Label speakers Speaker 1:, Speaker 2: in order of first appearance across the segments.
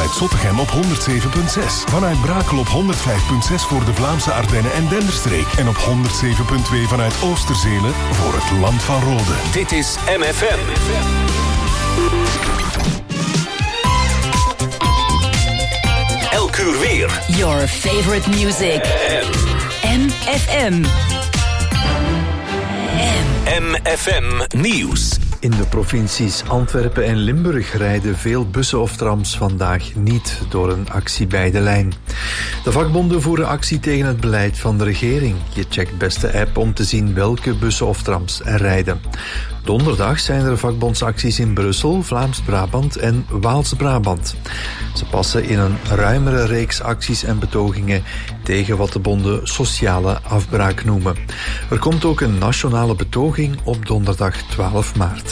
Speaker 1: vanuit Zottegem op 107.6. Vanuit Brakel op 105.6 voor de Vlaamse Ardennen en Denderstreek. En op 107.2 vanuit Oosterzele voor het Land van Rode.
Speaker 2: Dit is MFM. Elk uur weer.
Speaker 3: Your favorite music. MFM.
Speaker 2: MFM Nieuws.
Speaker 4: In de provincies Antwerpen en Limburg rijden veel bussen of trams vandaag niet door een actie bij de lijn. De vakbonden voeren actie tegen het beleid van de regering. Je checkt best de app om te zien welke bussen of trams er rijden. Donderdag zijn er vakbondsacties in Brussel, Vlaams-Brabant en Waals-Brabant. Ze passen in een ruimere reeks acties en betogingen tegen wat de bonden sociale afbraak noemen. Er komt ook een nationale betoging op donderdag 12 maart.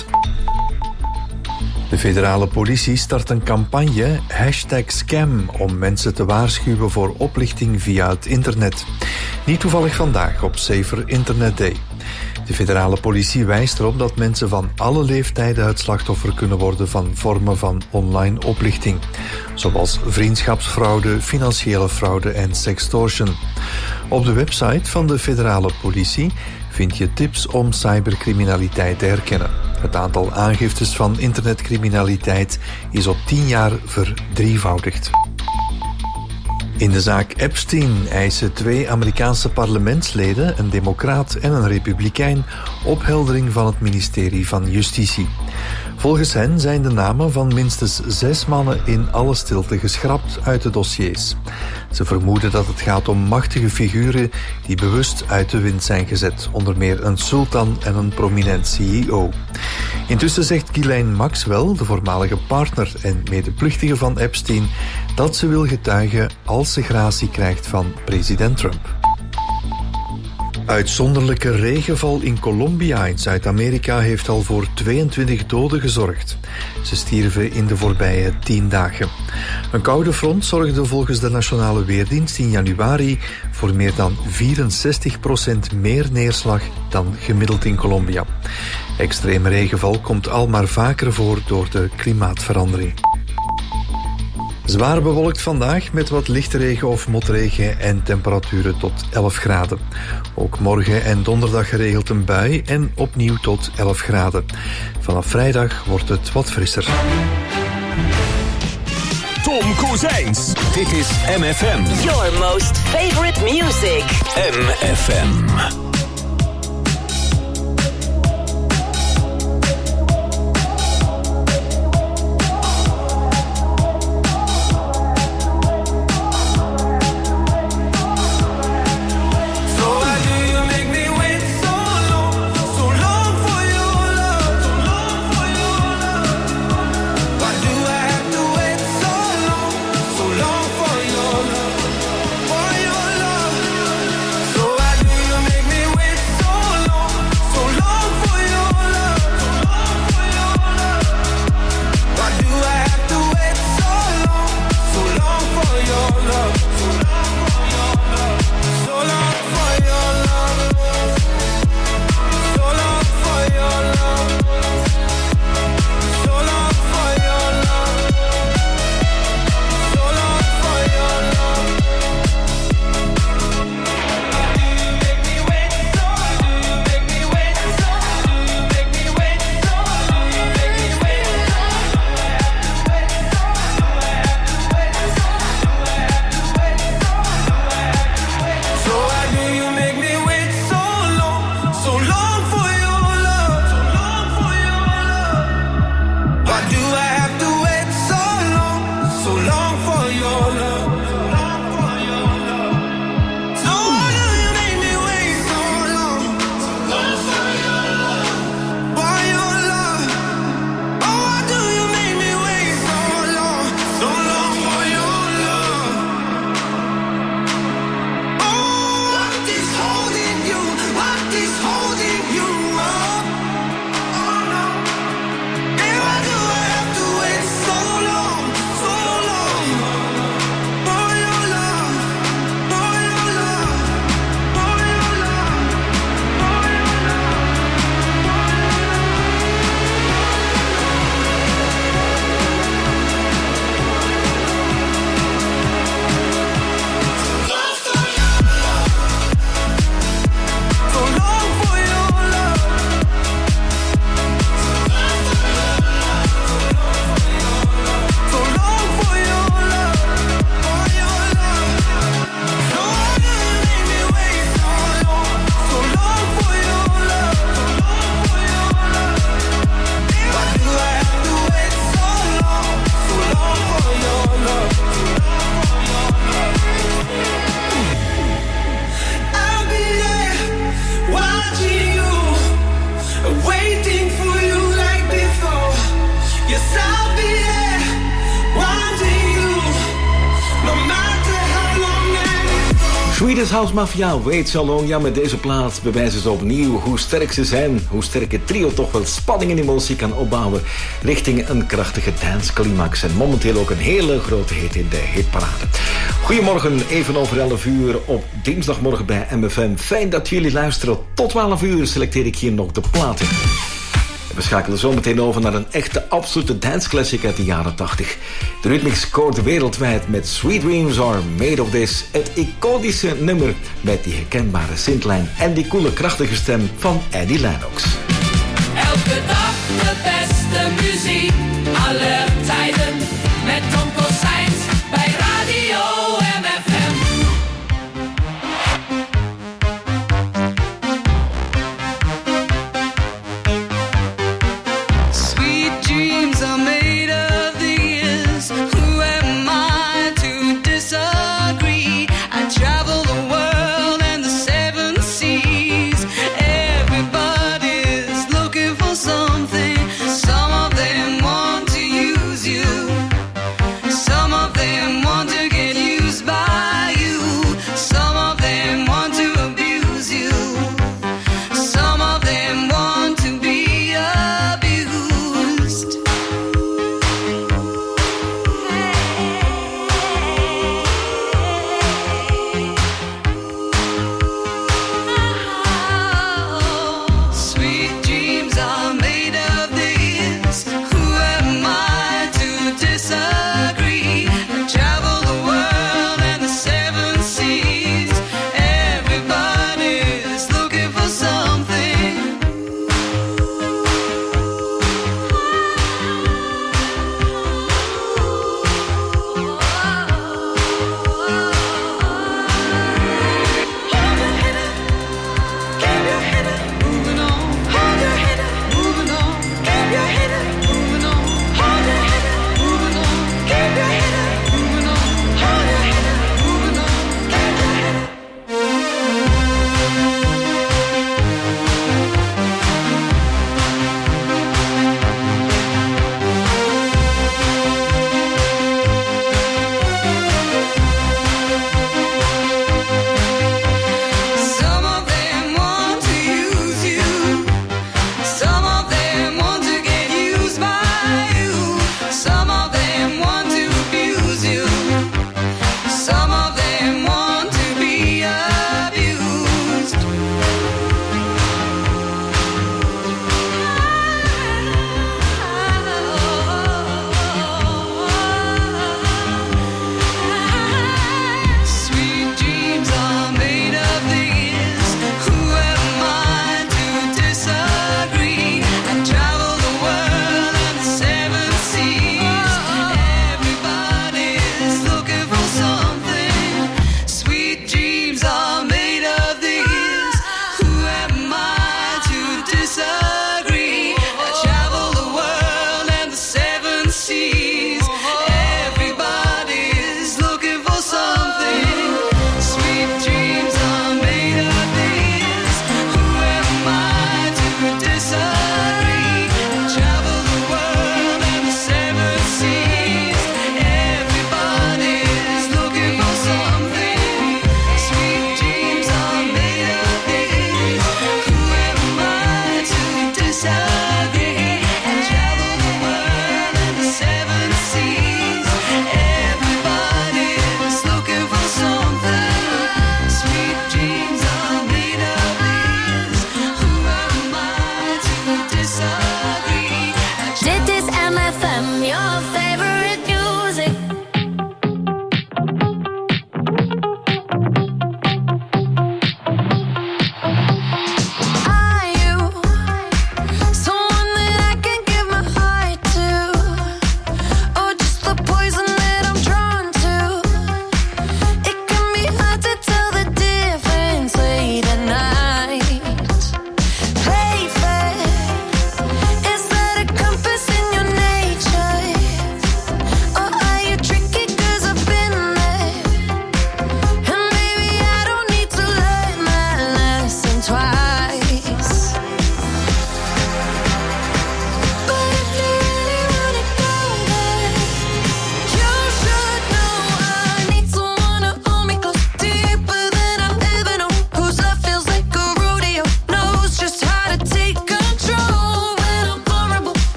Speaker 4: De federale politie start een campagne #scam om mensen te waarschuwen voor oplichting via het internet. Niet toevallig vandaag op Safer Internet Day. De federale politie wijst erop dat mensen van alle leeftijden het slachtoffer kunnen worden van vormen van online oplichting, zoals vriendschapsfraude, financiële fraude en sextortion. Op de website van de federale politie vind je tips om cybercriminaliteit te herkennen. Het aantal aangiftes van internetcriminaliteit is op 10 jaar verdrievoudigd. In de zaak Epstein eisen 2 Amerikaanse parlementsleden, een democraat en een republikein, opheldering van het ministerie van Justitie. Volgens hen zijn de namen van minstens 6 mannen in alle stilte geschrapt uit de dossiers. Ze vermoeden dat het gaat om machtige figuren die bewust uit de wind zijn gezet, onder meer een sultan en een prominent CEO. Intussen zegt Ghislaine Maxwell, de voormalige partner en medeplichtige van Epstein, dat ze wil getuigen als ze gratie krijgt van president Trump. Uitzonderlijke regenval in Colombia in Zuid-Amerika heeft al voor 22 doden gezorgd. Ze stierven in de voorbije 10 dagen. Een koude front zorgde volgens de Nationale Weerdienst in januari voor meer dan 64% meer neerslag dan gemiddeld in Colombia. Extreme regenval komt al maar vaker voor door de klimaatverandering. Zwaar bewolkt vandaag met wat lichte regen of motregen en temperaturen tot 11 graden. Ook morgen en donderdag geregeld een bui en opnieuw tot 11 graden. Vanaf vrijdag wordt het wat frisser.
Speaker 2: Tom Kozijns. Dit is MFM.
Speaker 3: Your most favorite music.
Speaker 2: MFM.
Speaker 5: Make me Swedish House Mafia, Wait So Long. Ja, met deze plaat bewijzen ze opnieuw hoe sterk ze zijn. Hoe sterk het trio toch wel spanning en emotie kan opbouwen richting een krachtige danceclimax. En momenteel ook een hele grote hit in de hitparade. Goedemorgen, even over 11 uur op dinsdagmorgen bij MFM. Fijn dat jullie luisteren. Tot 12 uur selecteer ik hier nog de platen. We schakelen zo meteen over naar een echte absolute danceclassic uit de jaren 80. De Rhythmics scoorde wereldwijd met Sweet Dreams Are Made of This. Het iconische nummer met die herkenbare syntlijn en die coole krachtige stem van Annie Lennox.
Speaker 6: Elke dag de beste muziek, alle tijden met Tom Kossijns bij Radio MFM.
Speaker 7: Some of them want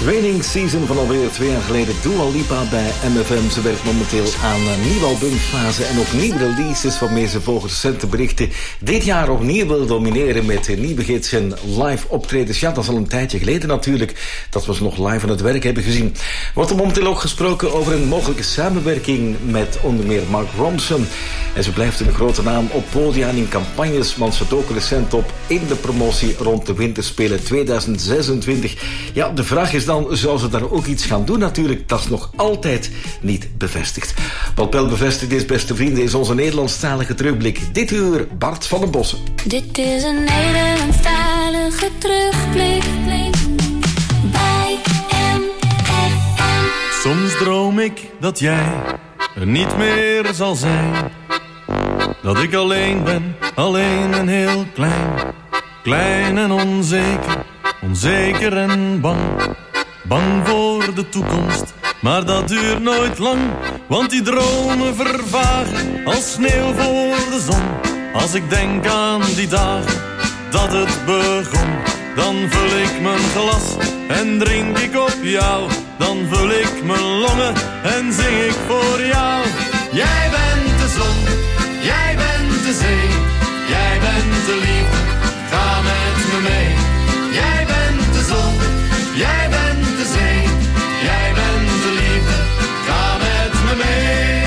Speaker 5: Raining Season van alweer 2 jaar geleden. Dua Lipa bij MFM. Ze werkt momenteel aan een nieuwe albumfase en ook nieuwe releases, waarmee ze volgens recente berichten dit jaar opnieuw wil domineren met nieuwe hits en live optredens. Ja, dat is al een tijdje geleden natuurlijk dat we ze nog live aan het werk hebben gezien. Wordt er momenteel ook gesproken over een mogelijke samenwerking met onder meer Mark Ronson. En ze blijft een grote naam op podia en in campagnes, want ze dook recent op in de promotie rond de Winterspelen 2026. Ja, de vraag is dan, zou ze daar ook iets gaan doen? Natuurlijk, dat is nog altijd niet bevestigd. Paul Pel bevestigt deze, beste vrienden, is onze Nederlandstalige terugblik. Dit uur Bart van den Bossen.
Speaker 7: Dit is een Nederlandstalige terugblik bij MFM.
Speaker 8: Soms droom ik dat jij er niet meer zal zijn. Dat ik alleen ben, alleen en heel klein. Klein en onzeker, onzeker en bang. Bang voor de toekomst, maar dat duurt nooit lang. Want die dromen vervagen als sneeuw voor de zon. Als ik denk aan die dagen dat het begon, dan vul ik mijn glas en drink ik op jou. Dan vul ik mijn longen en zing ik voor jou. Jij bent de zon, jij bent de zee, jij bent de liefde, ga met me mee. Jij bent de zon, jij bent de zee, jij bent de liefde, ga met me mee.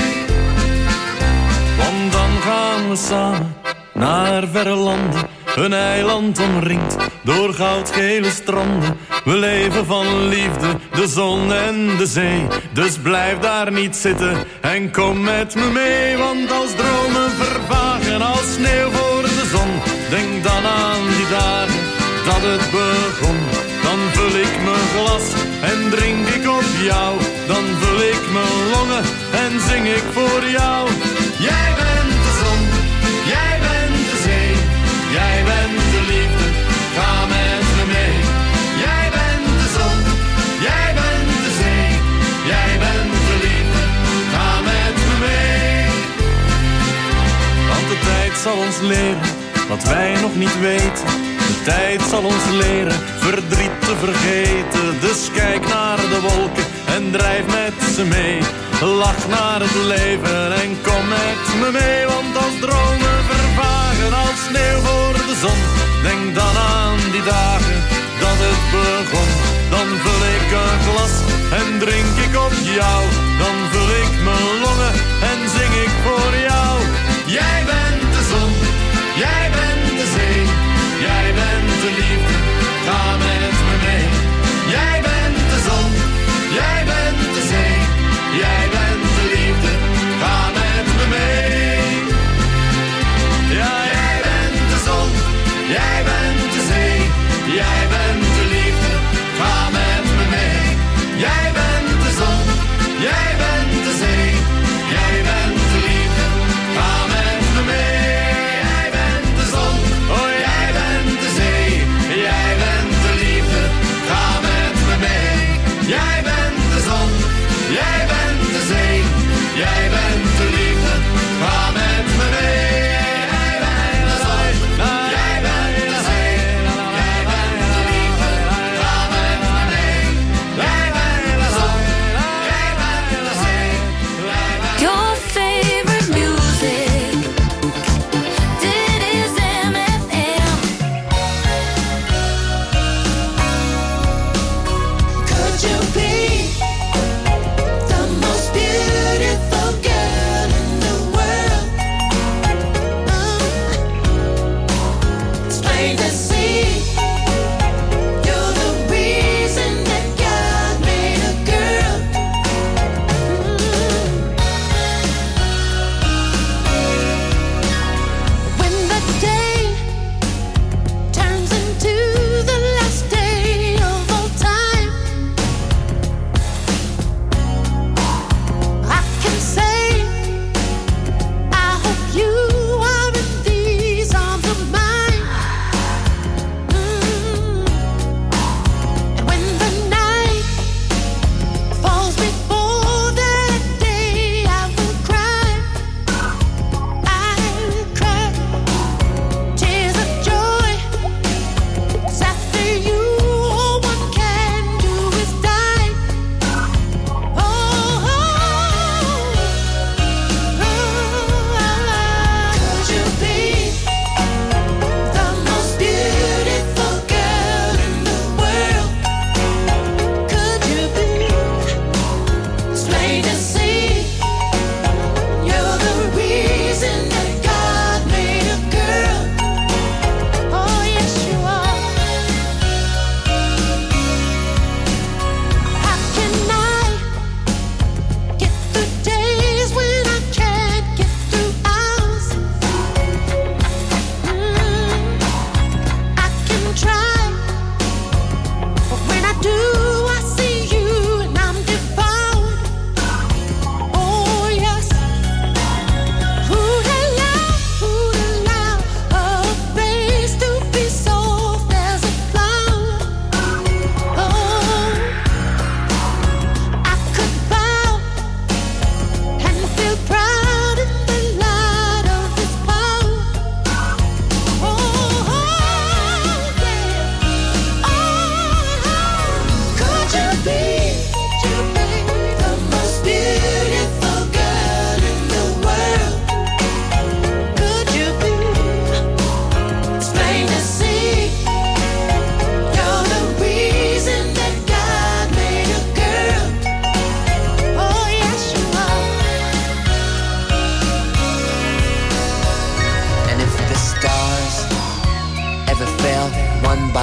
Speaker 8: Want dan gaan we samen naar verre landen, een eiland omringd door goudgele stranden. We leven van liefde, de zon en de zee. Dus blijf daar niet zitten en kom met me mee. Want als dromen vervagen als sneeuw voor de zon, denk dan aan die dagen dat het begon. Dan vul ik mijn glas en drink ik op jou. Dan vul ik mijn longen en zing ik voor jou. Jij bent de zon, jij bent de zee, jij bent de liefde, ga met me mee. Jij bent de zon, jij bent de zee, jij bent de liefde, ga met me mee. Want de tijd zal ons leren wat wij nog niet weten. De tijd zal ons leren verdriet te vergeten. Dus kijk naar de wolken en drijf met ze mee. Lach naar het leven en kom met me mee. Want als dromen vervagen als sneeuw voor de zon, denk dan aan die dagen dat het begon. Dan vul ik een glas en drink ik op jou. Dan vul ik mijn longen en zing ik voor jou. Jij bent de zon, jij bent de zee, jij bent de liefde, ga met me mee. Jij bent de zon, jij bent de zee, jij bent de liefde, ga met me mee. Ja, jij bent de zon, jij bent de zee, jij bent de liefde, ga met me mee. Jij bent de zon, jij bent de zee,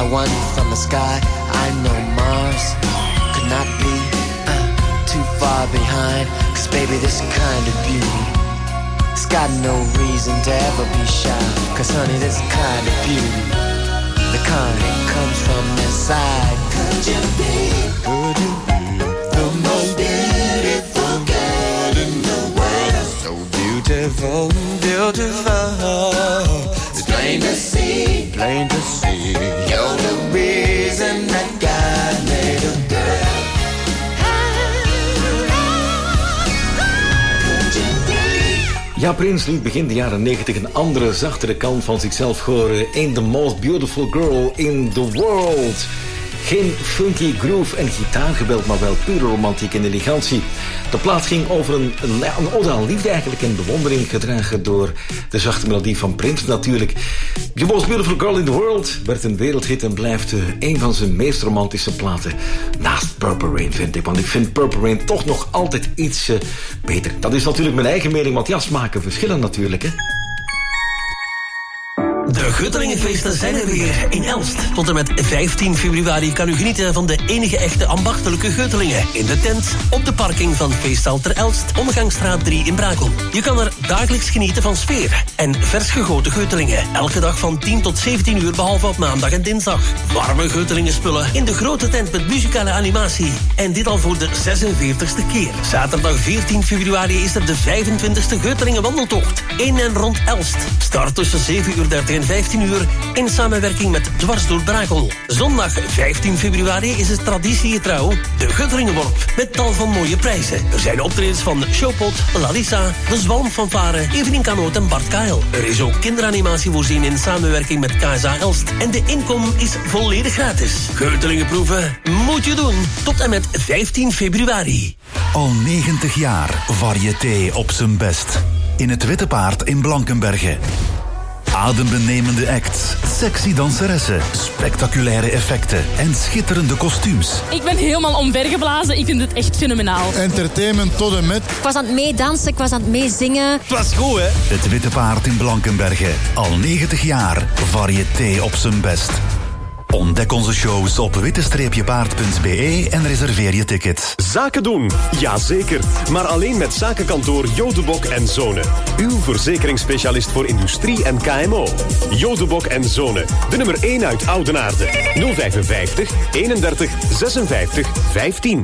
Speaker 9: one from the sky. I know Mars could not be too far behind. 'Cause baby, this kind of beauty, it's got no reason to ever be shy. 'Cause honey, this kind of beauty, the kind that comes from inside. Could you be the most beautiful girl in the world? So beautiful, beautiful. It's plain to see, plain to see. You're the reason that God made a girl.
Speaker 5: Ja, Prince liet begin de jaren 90 een andere, zachtere kant van zichzelf horen. Ain't the most beautiful girl in the world. Geen funky groove en gitaargeweld, maar wel pure romantiek en elegantie. De plaat ging over een ode aan liefde eigenlijk en bewondering, gedragen door de zachte melodie van Prince natuurlijk. The Most Beautiful Girl in the World werd een wereldhit en blijft een van zijn meest romantische platen. Naast Purple Rain, vind ik. Want ik vind Purple Rain toch nog altijd iets beter. Dat is natuurlijk mijn eigen mening, want ja, smaken verschillen natuurlijk, hè.
Speaker 10: De Guttelingenfeesten zijn er weer in Elst. Tot en met 15 februari kan u genieten van de enige echte ambachtelijke Guttelingen. In de tent, op de parking van Feestzaal ter Elst, Omgangsstraat 3 in Brakel. Je kan er dagelijks genieten van sfeer en vers gegoten Guttelingen. Elke dag van 10 tot 17 uur, behalve op maandag en dinsdag. Warme Guttelingenspullen in de grote tent met muzikale animatie. En dit al voor de 46e keer. Zaterdag 14 februari is er de 25e Guttelingen wandeltocht. In en rond Elst. Start tussen 7:30 en 15 uur in samenwerking met Dwars door Brakel. Zondag 15 februari is het traditiegetrouw de Guttelingenworp met tal van mooie prijzen. Er zijn optredens van Showpot, Lalisa, De Zwalmfanfare, Evelien Kanoot en Bart Kael. Er is ook kinderanimatie voorzien in samenwerking met KSA Elst. En de inkom is volledig gratis. Guttelingenproeven moet je doen tot en met 15 februari.
Speaker 11: Al 90 jaar variété op zijn best. In het Witte Paard in Blankenberge. Adembenemende acts, sexy danseressen, spectaculaire effecten en schitterende kostuums.
Speaker 12: Ik ben helemaal omvergeblazen. Ik vind het echt fenomenaal.
Speaker 13: Entertainment tot en met.
Speaker 14: Ik was aan het meedansen, ik was aan het meezingen.
Speaker 13: Het was goed, hè?
Speaker 11: Het Witte Paard in Blankenberge. Al 90 jaar variété op zijn best. Ontdek onze shows op witte-paard.be en reserveer je tickets.
Speaker 2: Zaken doen, jazeker. Maar alleen met zakenkantoor Jodebok en Zonen. Uw verzekeringsspecialist voor industrie en KMO. Jodebok en Zonen. De nummer 1 uit Oudenaarde. 055 31 56 15.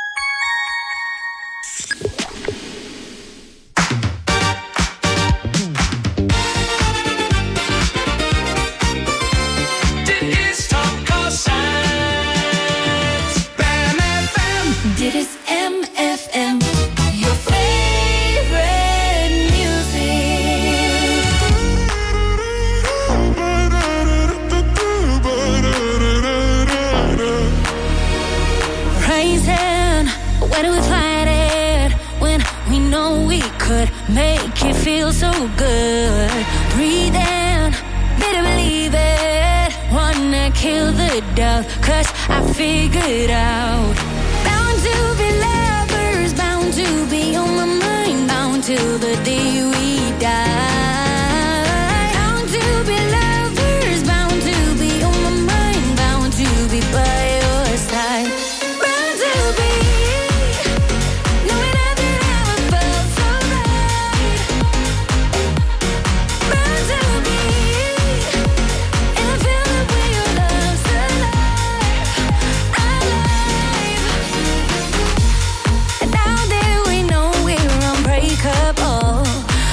Speaker 7: Make you feel so good. Breathe in, better believe it. Wanna kill the doubt, 'cause I figured out. Bound to be lovers, bound to be on my mind, bound till the day we die. Bound to be lovers, bound to be on my mind, bound to be by your side. Bound to be knowing nothing ever felt so right. Bound to be in a feeling where your love's alive, alive. And now that we know we're unbreakable,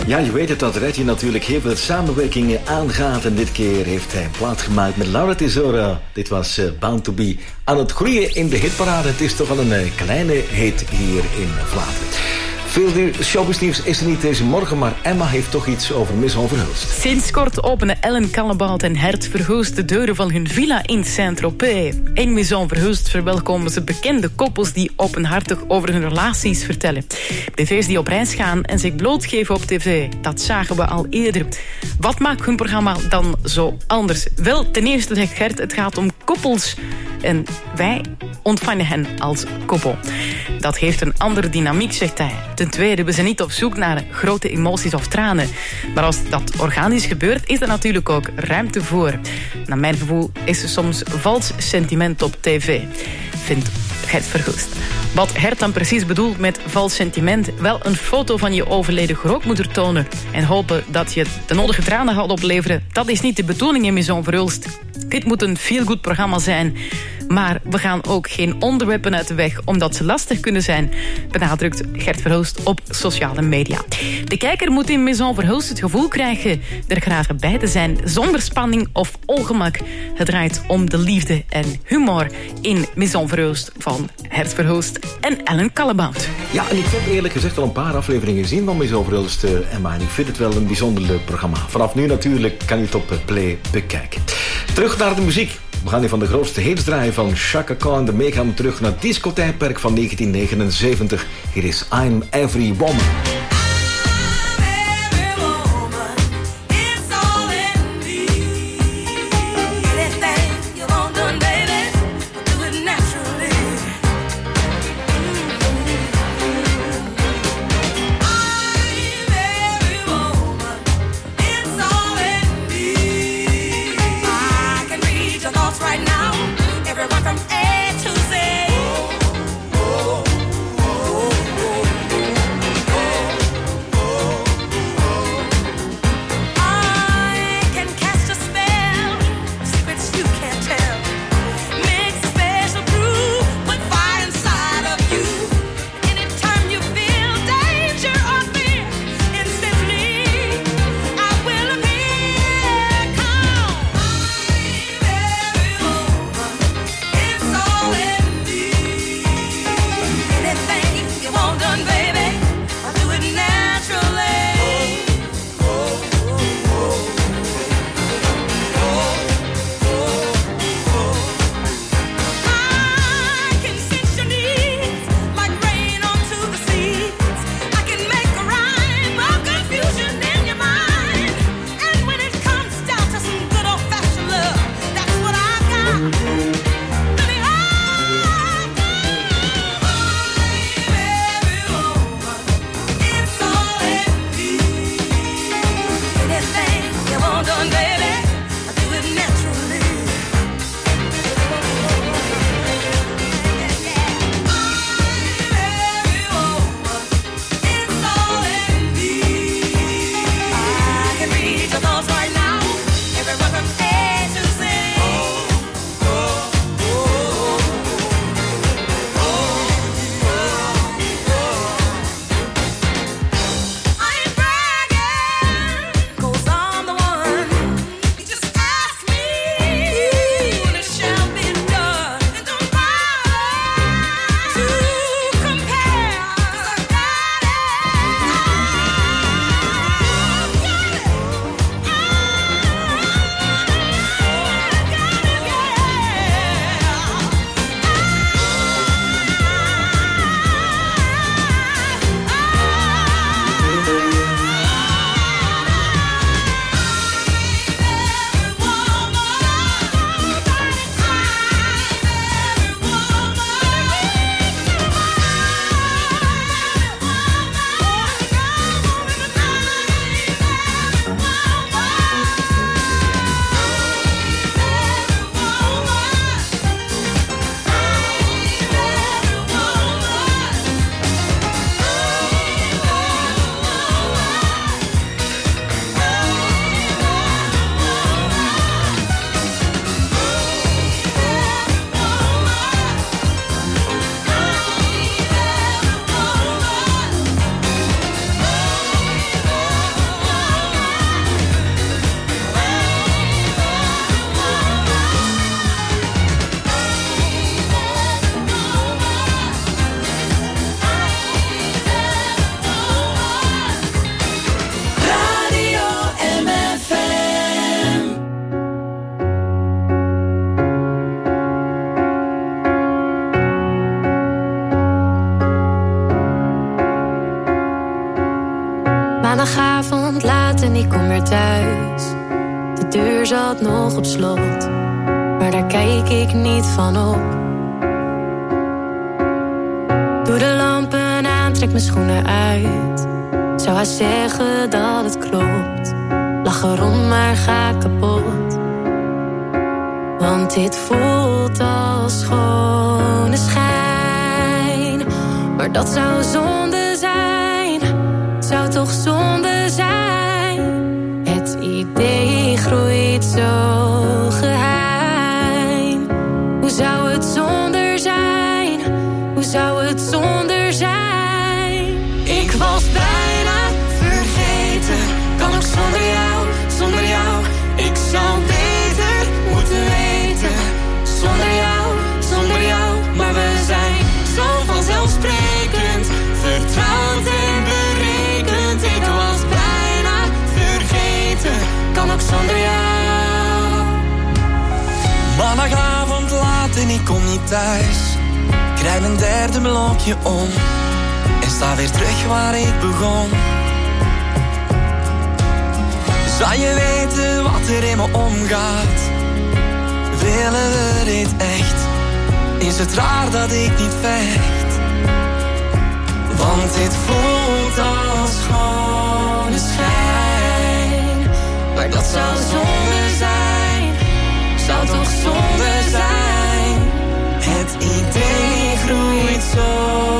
Speaker 5: Ja, je weet het, dat Reggie natuurlijk heel veel samenwerkingen aangaat. En dit keer heeft hij een plaat gemaakt met Laura Tesoro. Dit was Bound to Be. Aan het groeien in de hitparade. Het is toch wel een kleine hit hier in Vlaanderen. Veel showbiznieuws is er niet deze morgen, maar Emma heeft toch iets over Miss Verhulst.
Speaker 15: Sinds kort openen Ellen Callebaut en Gert Verhulst de deuren van hun villa in Saint-Tropez. In Miss Verhulst verwelkomen ze bekende koppels die openhartig over hun relaties vertellen. BV's die op reis gaan en zich blootgeven op tv, dat zagen we al eerder. Wat maakt hun programma dan zo anders? Wel, ten eerste zegt Gert, het gaat om koppels en wij ontvangen hen als koppel. Dat heeft een andere dynamiek, zegt hij. Ten tweede, we zijn niet op zoek naar grote emoties of tranen. Maar als dat organisch gebeurt, is er natuurlijk ook ruimte voor. Naar mijn gevoel is er soms vals sentiment op tv, vindt Gert Verhulst. Wat Gert dan precies bedoelt met vals sentiment? Wel, een foto van je overleden grootmoeder tonen en hopen dat je de nodige tranen gaat opleveren. Dat is niet de bedoeling in Miss Verhulst. Dit moet een feel-good programma zijn. Maar we gaan ook geen onderwerpen uit de weg, omdat ze lastig kunnen zijn, benadrukt Gert Verhulst op sociale media. De kijker moet in Miss Verhulst het gevoel krijgen er graag bij te zijn, zonder spanning of ongemak. Het draait om de liefde en humor in Miss Verhulst van Gert Verhulst en Ellen Callebaut.
Speaker 5: Ja, en ik heb eerlijk gezegd al een paar afleveringen gezien van Miss Verhulst, Emma. En ik vind het wel een bijzonder leuk programma. Vanaf nu natuurlijk kan je het op Play bekijken. Terug naar de muziek. We gaan hier van de grootste hits draaien van Chaka Khan. De gaan terug naar het discotijdperk van 1979. Hier is I'm Every Woman.
Speaker 7: Maandagavond laat en ik kom weer thuis. De deur zat nog op slot, maar daar kijk ik niet van op. Doe de lampen aan, trek mijn schoenen uit. Zou hij zeggen dat het klopt? Lach erom, maar ga kapot. Want dit voelt als schone schijn. Maar dat zou zonde zijn. Zou toch zonde zijn. Het idee groeit zo geheim. Hoe zou het zonder zijn? Hoe zou het zonder zijn? Ik was bijna vergeten. Kan ook zonder jou, zonder jou. Ik zou beter moeten weten. Zonder jou, maar we zijn zo vanzelfsprekend. Vertrouwd en berekend. Ik was bijna vergeten. Kan ook zonder jou.
Speaker 16: Maandagavond laat en ik kom niet thuis. Krijg mijn derde blokje om. En sta weer terug waar ik begon. Zou je weten wat er in me omgaat? Willen we dit echt? Is het raar dat ik niet vecht? Want dit voelt als schone schijn. Maar dat zou zonde zijn. Zou toch zonde zijn. Het idee groeit zo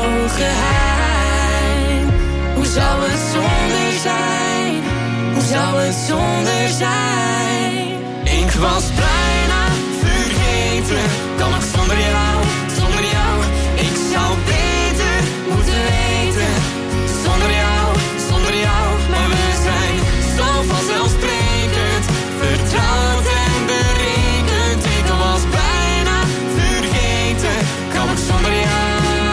Speaker 16: geheim. Hoe zou het zonder zijn? Hoe zou het zonder zijn? Ik was bijna vergeten. Kan nog zonder jou, zonder jou. Ik zou beter moeten weten. Zonder jou, maar we zijn zo vanzelfsprekend. Vertrouwd en berekend. Ik was bijna vergeten. Kan nog zonder jou.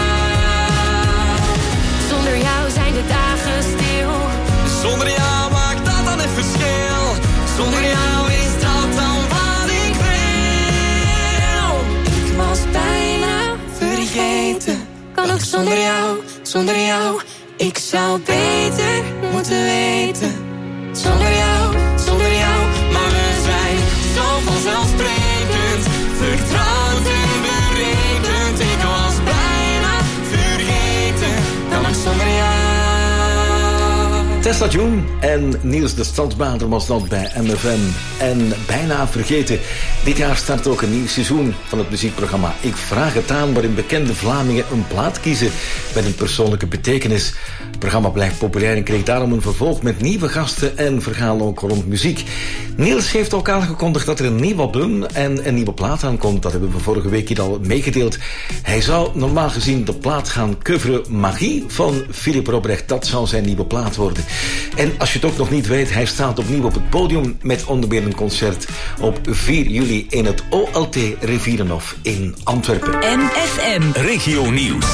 Speaker 16: Zonder jou zijn de dagen stil. Zonder jou maakt dat dan het verschil. Zonder jou is dat dan wat ik wil. Ik was bijna vergeten. Kan ook zonder jou. Ik zou beter moeten weten. Zonder jou, maar we zijn zo vanzelfsprekend. Vertrouwd en berekend. Ik was bijna vergeten. Kan ook zonder jou.
Speaker 5: Tessa June en Niels de Stadsbader was dat bij MFM. En bijna vergeten. Dit jaar start ook een nieuw seizoen van het muziekprogramma Ik Vraag Het Aan, waarin bekende Vlamingen een plaat kiezen met een persoonlijke betekenis. Het programma blijft populair en kreeg daarom een vervolg met nieuwe gasten en verhalen ook rond muziek. Niels heeft ook aangekondigd dat er een nieuw album en een nieuwe plaat aankomt. Dat hebben we vorige week hier al meegedeeld. Hij zou normaal gezien de plaat gaan coveren Magie van Philippe Robrecht. Dat zou zijn nieuwe plaat worden. En als je het ook nog niet weet, hij staat opnieuw op het podium met onder meer een concert op 4 juli in het OLT Rivierenhof in Antwerpen.
Speaker 3: MFM
Speaker 2: Regio Nieuws.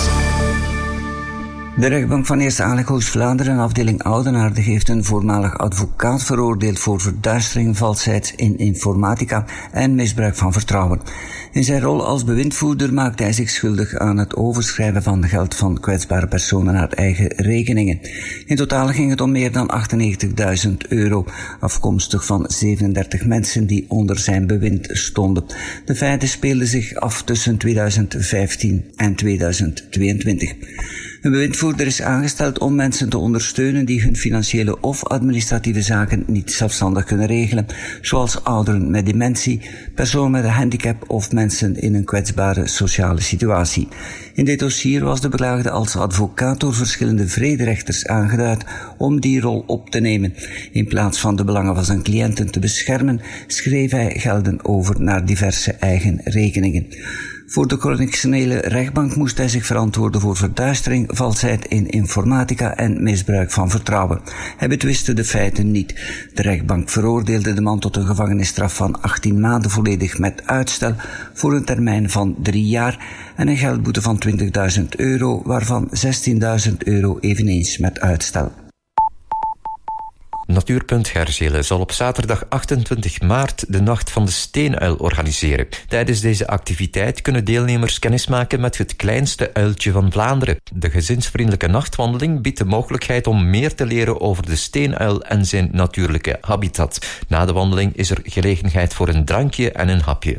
Speaker 17: De rechtbank van Eerste Aanleg Oost-Vlaanderen, afdeling Oudenaarde, heeft een voormalig advocaat veroordeeld voor verduistering, valsheid in informatica en misbruik van vertrouwen. In zijn rol als bewindvoerder maakte hij zich schuldig aan het overschrijven van geld van kwetsbare personen naar eigen rekeningen. In totaal ging het om meer dan €98.000, afkomstig van 37 mensen die onder zijn bewind stonden. De feiten speelden zich af tussen 2015 en 2022. Een bewindvoerder is aangesteld om mensen te ondersteunen die hun financiële of administratieve zaken niet zelfstandig kunnen regelen, zoals ouderen met dementie, personen met een handicap of mensen in een kwetsbare sociale situatie. In dit dossier was de beklaagde als advocaat door verschillende vrederechters aangeduid om die rol op te nemen. In plaats van de belangen van zijn cliënten te beschermen, schreef hij gelden over naar diverse eigen rekeningen. Voor de correctionele rechtbank moest hij zich verantwoorden voor verduistering, valsheid in informatica en misbruik van vertrouwen. Hij betwiste de feiten niet. De rechtbank veroordeelde de man tot een gevangenisstraf van 18 maanden volledig met uitstel voor een termijn van 3 jaar en een geldboete van €20.000, waarvan €16.000 eveneens met uitstel.
Speaker 18: Natuurpunt Herzelen zal op zaterdag 28 maart de Nacht van de Steenuil organiseren. Tijdens deze activiteit kunnen deelnemers kennismaken met het kleinste uiltje van Vlaanderen. De gezinsvriendelijke nachtwandeling biedt de mogelijkheid om meer te leren over de steenuil en zijn natuurlijke habitat. Na de wandeling is er gelegenheid voor een drankje en een hapje.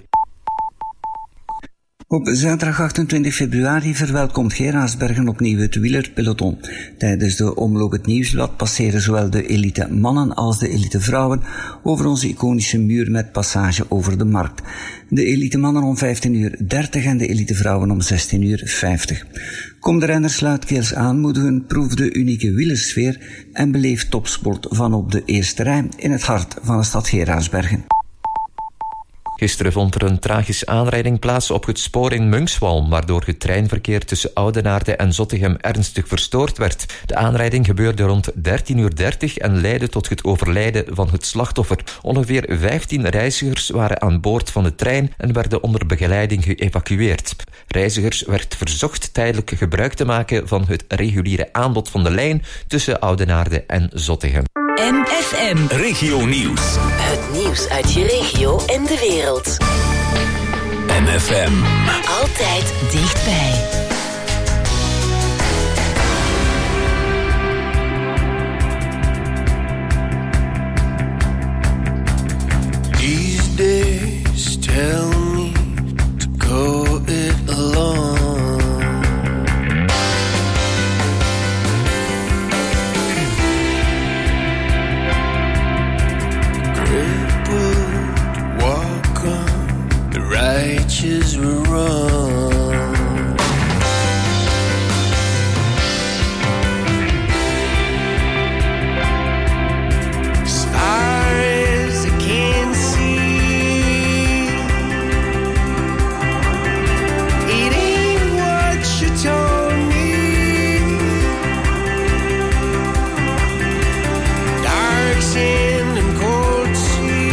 Speaker 17: Op zaterdag 28 februari verwelkomt Geraardsbergen opnieuw het wielerpeloton. Tijdens de omloop het Nieuwsblad passeren zowel de elite mannen als de elite vrouwen over onze iconische muur met passage over de markt. De elite mannen om 15:30 en de elite vrouwen om 16:50. Kom de renners luidkeels aanmoedigen, proef de unieke wielersfeer en beleef topsport van op de eerste rij in het hart van de stad Geraardsbergen.
Speaker 18: Gisteren vond er een tragische aanrijding plaats op het spoor in Munkswalm, waardoor het treinverkeer tussen Oudenaarde en Zottegem ernstig verstoord werd. De aanrijding gebeurde rond 13:30 en leidde tot het overlijden van het slachtoffer. Ongeveer 15 reizigers waren aan boord van de trein en werden onder begeleiding geëvacueerd. Reizigers werd verzocht tijdelijk gebruik te maken van het reguliere aanbod van de lijn tussen Oudenaarde en Zottegem.
Speaker 3: MFM.
Speaker 2: Regio Nieuws.
Speaker 3: Het nieuws uit je regio en de wereld.
Speaker 2: MFM.
Speaker 3: Altijd dichtbij.
Speaker 19: These days tell me to go it alone. Righteous wrong. As far as I can see, it ain't what you told me. Dark sand and cold sea.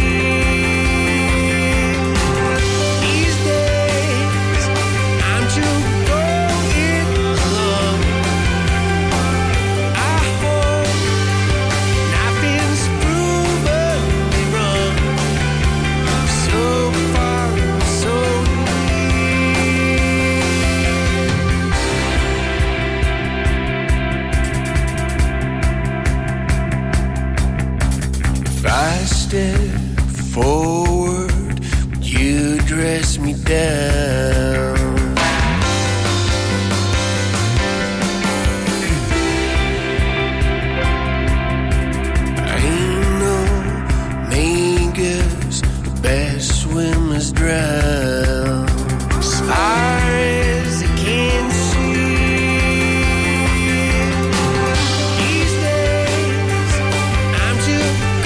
Speaker 19: Step forward, would you dress me down? I know Megas, the best swimmers drown. As far as I can see, these days I'm too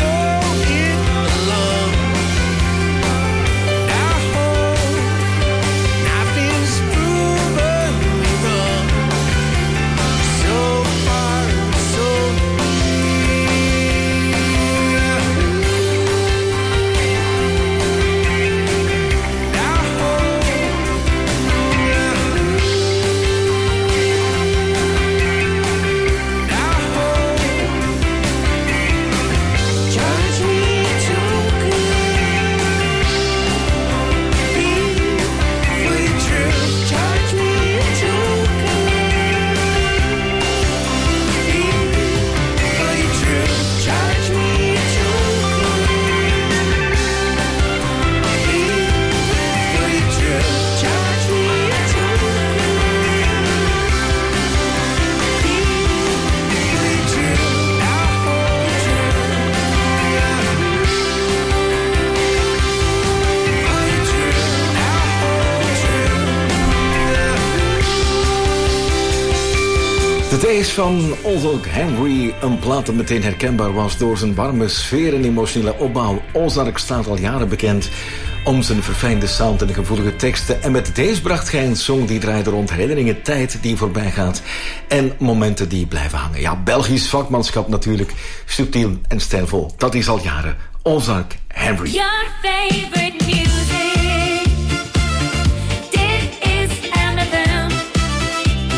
Speaker 5: De days van Ozark Henry, een plaat dat meteen herkenbaar was door zijn warme sfeer en emotionele opbouw. Ozark staat al jaren bekend om zijn verfijnde sound en gevoelige teksten. En met deze bracht hij een song die draaide rond herinneringen, tijd die voorbij gaat en momenten die blijven hangen. Ja, Belgisch vakmanschap natuurlijk, subtiel en stijlvol. Dat is al jaren Ozark Henry.
Speaker 7: Your favorite music. Dit is MFM.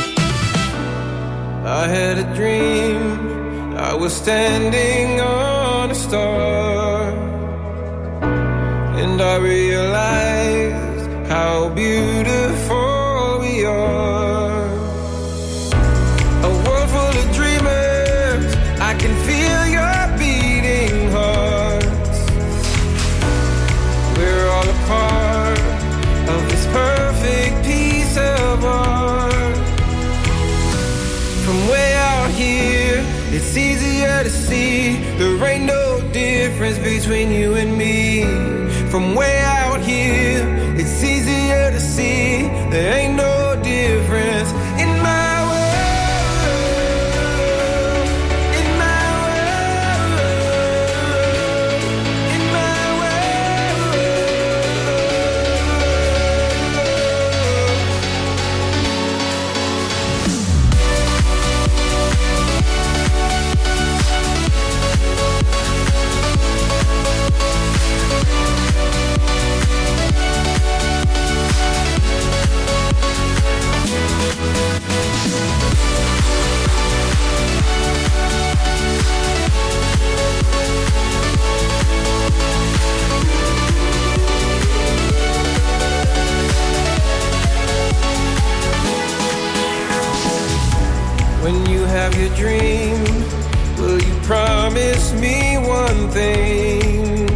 Speaker 19: I had a dream, I was standing on
Speaker 20: star, and I realize how beautiful we are. A world full of dreamers, I can feel your beating hearts. We're all a part of this perfect piece of art. From way out here, it's easier to see there ain't no difference between you and me. From way out here, it's easier to see there ain't no difference in my world, in my world, in my When you have your dream, will you promise me one thing?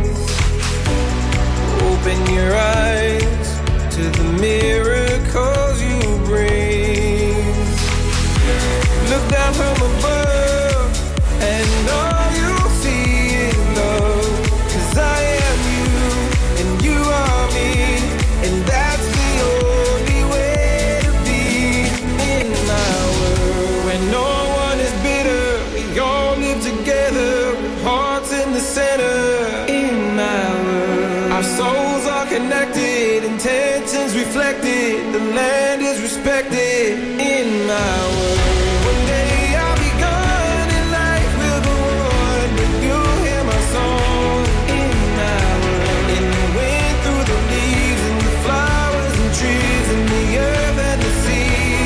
Speaker 20: Open your eyes to the miracles you bring. Look down from above and all you'll see is love. 'Cause I am you and you are me, and that's the only way to be in my world. When no one is bitter, we all live together with hearts in the center. In my world, our souls are connected, intentions reflected, the land is respected. In my world, one day I'll be gone and life will go on, but you'll hear my song. In my world, in the wind, through the leaves, and the flowers and trees, and the earth and the sea.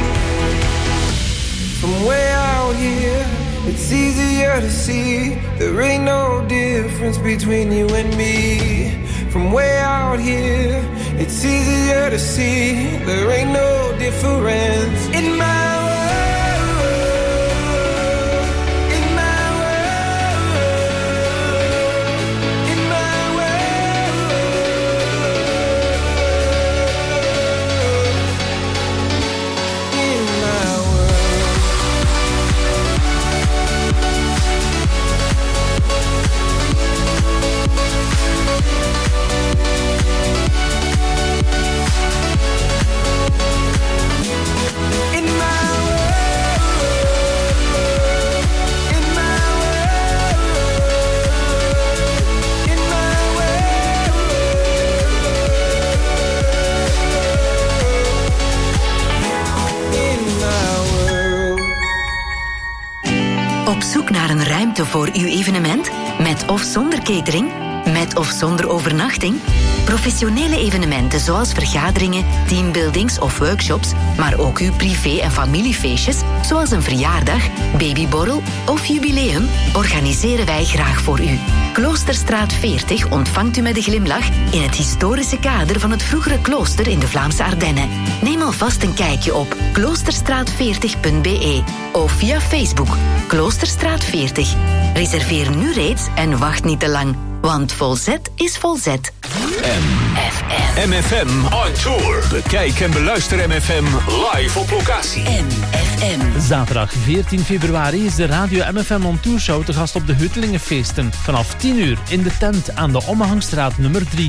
Speaker 20: From way out here, it's easier to see there ain't no difference between you and me. From way out here, it's easier to see there ain't no difference in my world, in my world, in my world, in my
Speaker 21: Op zoek naar een ruimte voor uw evenement? Met of zonder catering? Met of zonder overnachting? Professionele evenementen zoals vergaderingen, teambuildings of workshops, maar ook uw privé- en familiefeestjes, zoals een verjaardag, babyborrel of jubileum, organiseren wij graag voor u. Kloosterstraat 40 ontvangt u met een glimlach in het historische kader van het vroegere klooster in de Vlaamse Ardennen. Neem alvast een kijkje op kloosterstraat40.be of via Facebook Kloosterstraat 40. Reserveer nu reeds en wacht niet te lang, want Volzet is Volzet.
Speaker 22: MFM on tour. Bekijk en beluister MFM live op locatie.
Speaker 23: MFM. Zaterdag 14 februari is de Radio MFM on Tour show te gast op de Huttelingenfeesten. Vanaf 10 uur in de tent aan de Ommehangstraat nummer 3.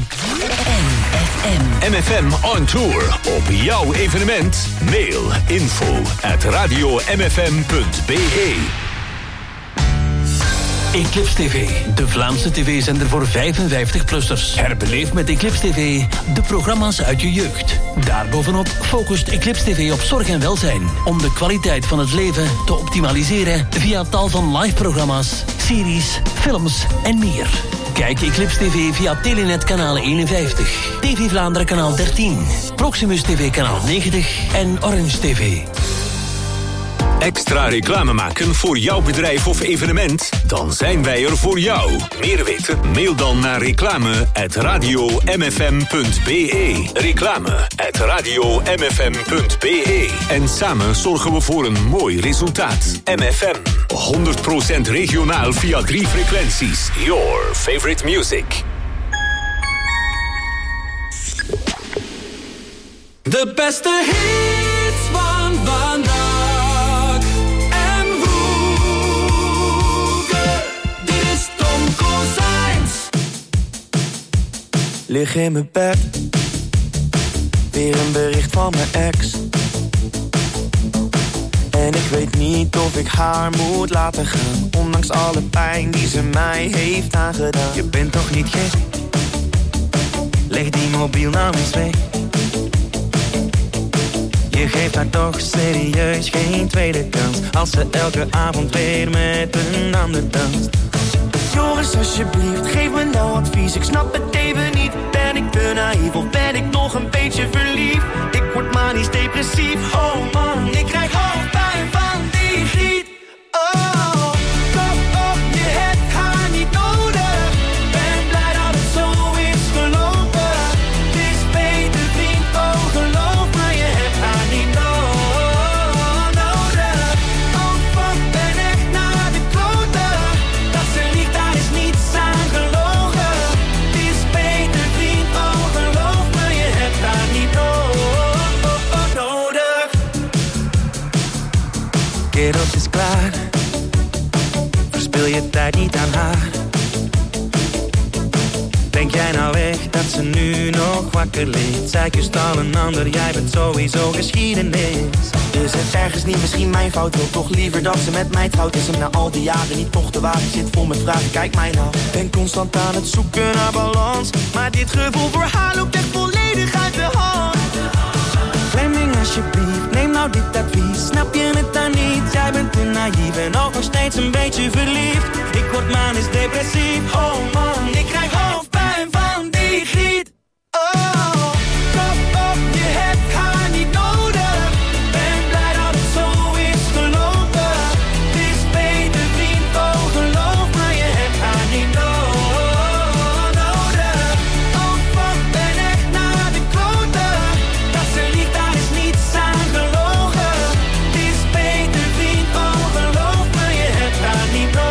Speaker 22: MFM on tour. Op jouw evenement. Mail info@radiomfm.be.
Speaker 10: Eclipse TV, de Vlaamse tv-zender voor 55-plussers. Herbeleef met Eclipse TV de programma's uit je jeugd. Daarbovenop focust Eclipse TV op zorg en welzijn. Om de kwaliteit van het leven te optimaliseren via tal van live-programma's, series, films en meer. Kijk Eclipse TV via Telenet kanaal 51, TV Vlaanderen kanaal 13, Proximus TV kanaal 90 en Orange TV.
Speaker 22: Extra reclame maken voor jouw bedrijf of evenement? Dan zijn wij er voor jou. Meer weten? Mail dan naar reclame@radiomfm.be. Reclame@radiomfm.be. En samen zorgen we voor een mooi resultaat. MFM. 100% regionaal via 3 frequenties. Your favorite music.
Speaker 16: De beste hits van vandaag en vroeger. Dit is Tom Kozijns.
Speaker 1: Lig in mijn bed, weer een bericht van mijn ex. En ik weet niet of ik haar moet laten gaan, ondanks alle pijn die ze mij heeft aangedaan. Je bent toch niet gek? Leg die mobiel nou eens weg. Je geeft haar toch serieus geen tweede kans, als ze elke avond weer met een ander danst. Joris, alsjeblieft, geef me nou advies. Ik snap het even niet. Ben ik te naïef of ben ik nog een beetje verliefd? Ik word manisch depressief. Oh man, ik krijg hoofdpijn van die griet. Oh, kom op, je hebt haar niet nodig. Ben blij dat het zo is gelopen. Het is beter vriend, oh geloof me, je hebt haar niet nodig. Oh fuck, ben echt naar de kloten. Dat ze liegt, daar is niets aan gelogen. Het is beter vriend, oh geloof me, je hebt haar niet nodig. Kerels is klaar, verspil je tijd niet aan haar. Denk jij nou echt dat ze nu nog wakker ligt? Zij kust al een ander, jij bent sowieso geschiedenis. Is het ergens niet misschien mijn fout? Wil toch liever dat ze met mij trouwt? Is hem na al die jaren niet toch te waar? Ik zit vol met vragen, kijk mij nou. Ben constant aan het zoeken naar balans, maar dit gevoel voor haar loopt echt volledig uit de hand. Fleming, alsjeblieft, neem nou dit advies. Snap je het dan niet? Jij bent te naïef en ook nog steeds een beetje verliefd. Ik word manisch depressief. Oh man, ik krijg hoofdpijn van die griet. Oh, kom op, je hebt haar niet nodig. Ben blij dat het zo is gelopen. Het is beter vriend, oh geloof me, je hebt haar niet nodig. Oh fuck, ben echt naar de kloten. Dat ze liegt, daar is niets aan gelogen. Het is beter vriend, oh geloof me, je hebt haar niet nodig.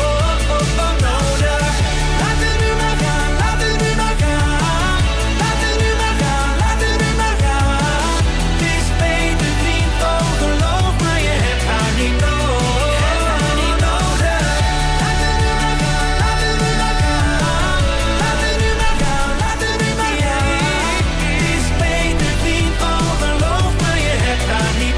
Speaker 1: Laat het nu maar gaan, laat het nu maar gaan. Laat het nu maar gaan, laat het nu maar gaan. Het is beter vriend, oh geloof me, je hebt haar niet nodig. Laat het nu maar gaan, laat het nu maar gaan. Laat het nu maar gaan, laat het nu maar gaan. Het is beter vriend, oh geloof me, je hebt haar niet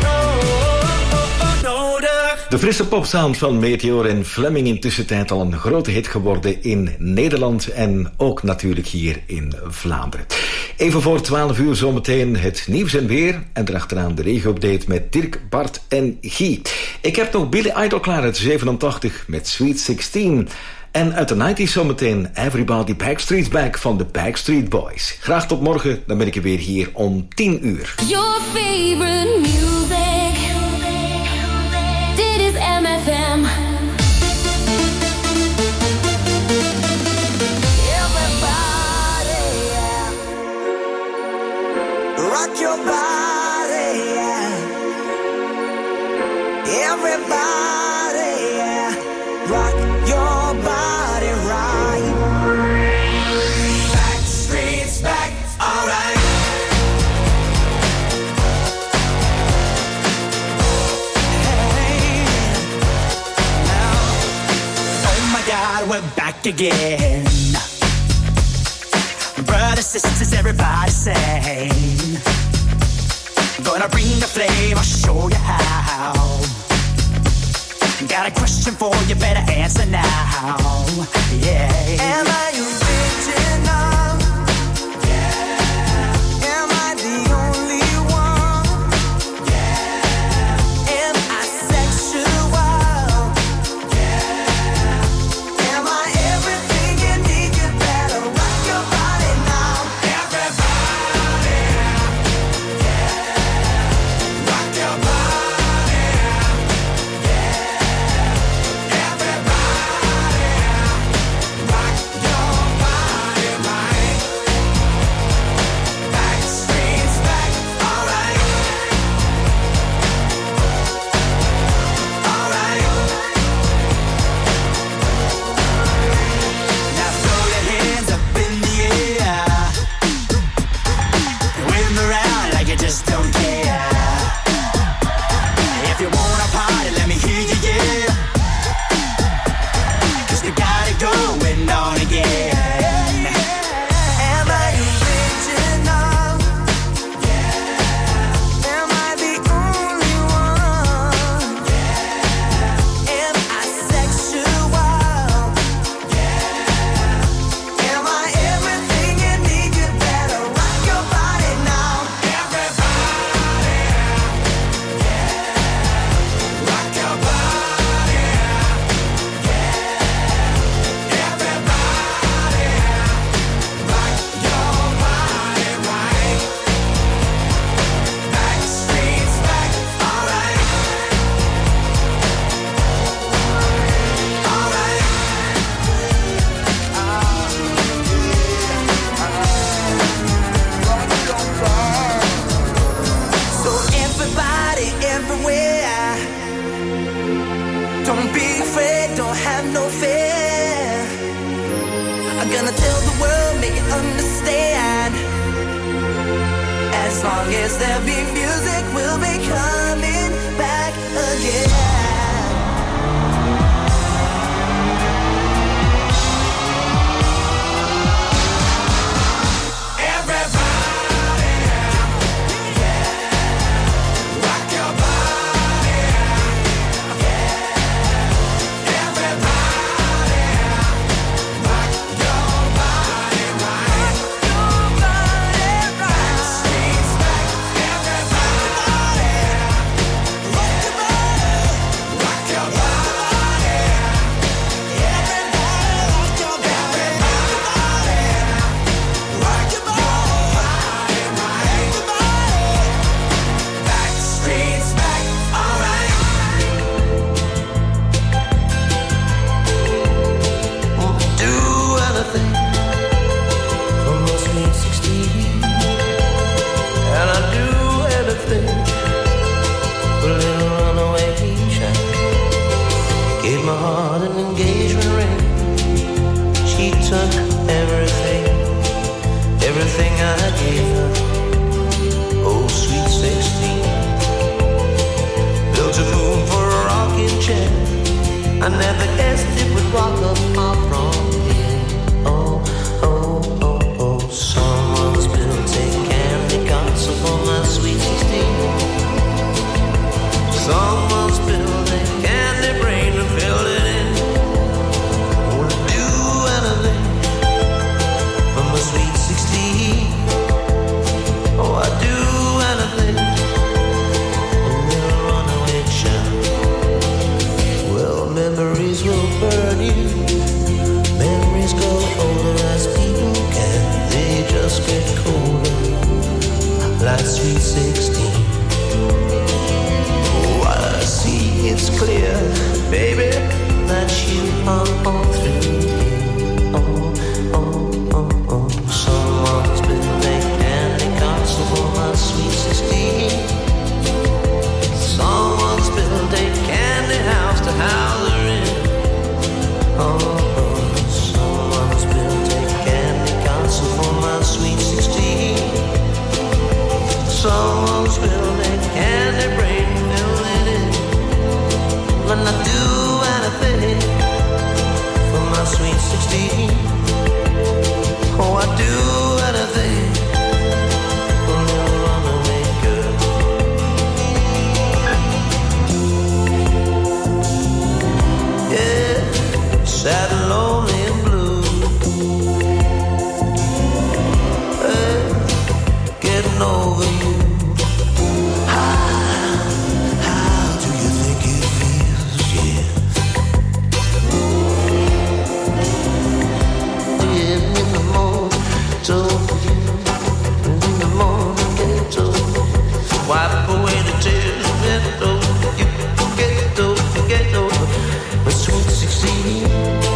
Speaker 1: nodig.
Speaker 5: De frisse popsound van Meteor en Fleming in tussentijd al een grote hit geworden in Nederland en ook natuurlijk hier in Vlaanderen. Even voor 12 uur zometeen het nieuws en weer en erachteraan de regio-update met Dirk, Bart en Guy. Ik heb nog Billy Idol klaar uit 87 met Sweet 16. En uit de 90's zometeen Everybody Backstreet's Back van de Backstreet Boys. Graag tot morgen, dan ben ik er weer hier om 10 uur.
Speaker 7: Your favorite music. Dit is MFM.
Speaker 16: Rock your body, yeah. Everybody, yeah. Rock your body right. Backstreet's back, alright. Hey, now, oh my God, we're back again. Brothers, sisters, everybody sing. Gonna bring the flame, I'll show you how. Got a question for you, better answer now. Yeah. Am I original? Yeah. Am I the only one? Yeah. Am I sexual? Yeah. Am I everything you need? You better rock your body now. Everybody, yeah. Rock your body.
Speaker 1: Don't be afraid, don't have no fear. I'm gonna tell the world, make it understand. As long as there be music, we'll be coming back again.
Speaker 4: Everything I gave her, oh sweet 16. Built a moon for a rocking chair. I never guessed it would rock up far from here. Oh, oh, oh, oh. Someone's built a candy castle for my sweet 16. Someone's built a candy brain and filled it in. Would do anything for my sweet 16. Oh, I'd do anything. A little runaway child. Well, memories will burn you. Memories grow older as people can. They just get colder, like sweet 16. Oh, I see it's clear, baby, that you are all through. Someone's built a candy castle for my sweet 16. Someone's built a candy house to house her in. Oh, someone's built a candy castle for my sweet 16. Someone's built a candy brain, filled it in. When I do anything for my sweet 16. Oh, I do anything for a little runaway girl. Yeah, sad and lonely and blue. Hey, getting over you. How do you think it feels? Yeah. In the morning, told you. In the morning, get over. Wipe away the tears, get over. You get over, get over. But sweet 16,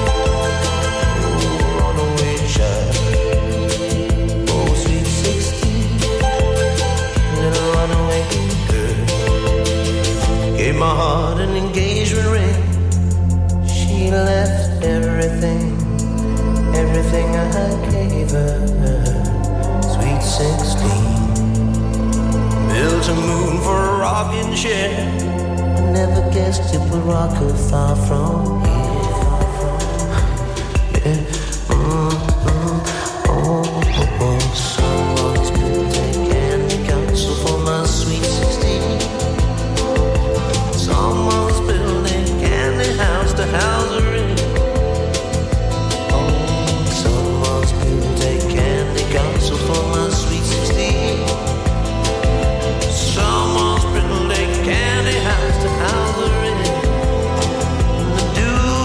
Speaker 4: oh, runaway child. Oh, sweet 16, little runaway girl. Gave my heart an engagement ring. She left everything. Everything I gave her, sweet 16. Built a moon for a rocking chair. I never guessed it would rock her far from here. Yeah. Oh. Someone's built a candy castle for my sweet 16. Someone's built a candy house to house her in. Castle for my sweet 16. Someone's built a candy house to house her in. And I do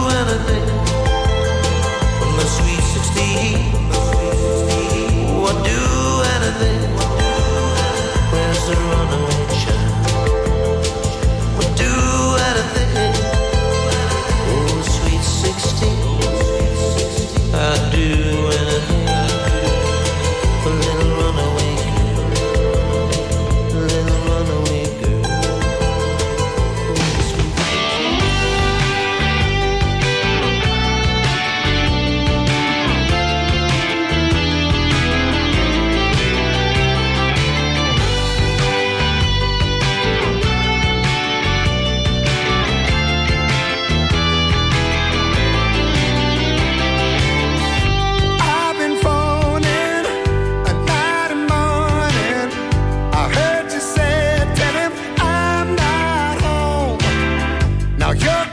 Speaker 6: je